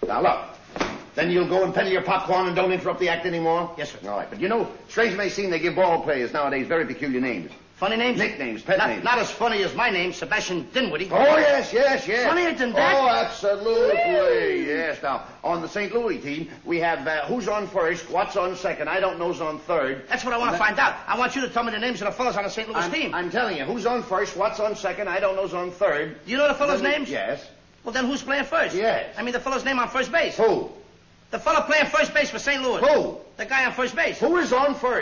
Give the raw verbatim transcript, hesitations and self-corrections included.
Now, look. Then you'll go and peddle your popcorn and don't interrupt the act anymore? Yes, sir. All right. But you know, strange may seem, they give ball players nowadays very peculiar names. Funny names? Nicknames, pet not, names. Not as funny as my name, Sebastian Dinwiddie. Oh, yes, yes, yes. Funnier than that? Oh, absolutely. Yes. Now, on the Saint Louis team, we have uh, who's on first, what's on second, I don't know's on third. That's what I want to find out. I want you to tell me the names of the fellas on the Saint Louis I'm, team. I'm telling you, who's on first, what's on second, I don't know's on third. Do you know the fellas' Then, names? Yes. Well, then who's playing first? Yes. I mean the fellow's name on first base. Who? The fellow playing first base for Saint Louis. Who? The guy on first base. Who is on first?